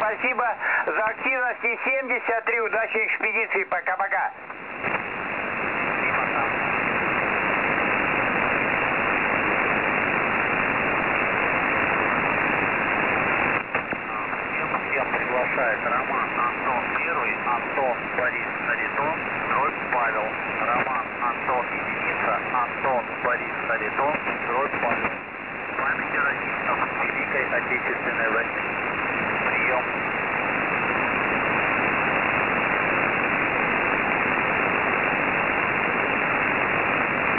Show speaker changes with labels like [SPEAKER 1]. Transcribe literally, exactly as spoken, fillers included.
[SPEAKER 1] спасибо за активность. И семьдесят три, удачной экспедиции. Пока-пока.
[SPEAKER 2] Приглашает Роман Антон первый, Антон Борис Харитон, дробь Павел. Роман Антон единица, Антон Борис Харитон, дробь Павел. Память о родителях Великой Отечественной войны. Прием.